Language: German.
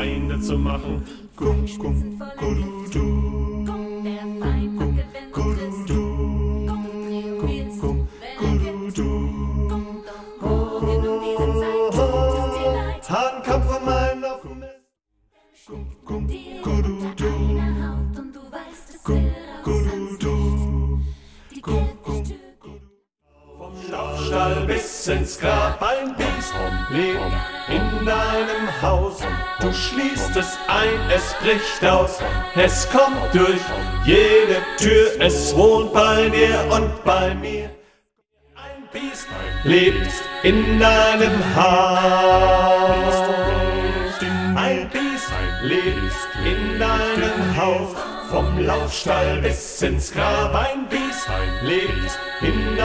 Feinde zu machen. Kum, kum, kududu. Der Feind hat gewinnt und trittst du. Du triumphierst, wenn du Hogan um diese Zeit tut es dir leid. Hahnkampf am Einlaufen ist. Kum, kum, kududu. Deine Haut und du weißt, es wird Kududu. die Käfigtür. Vom Schlafstall bis ins Grab, ein Biest lebt in deinem Haus. Du schließt es ein, es bricht aus, es kommt durch jede Tür, es wohnt bei dir und bei mir. Ein Biest lebt in deinem Haus. Ein Biest lebt in deinem Haus. Vom Laufstall bis ins Grab, ein Biest lebt in deinem Haus.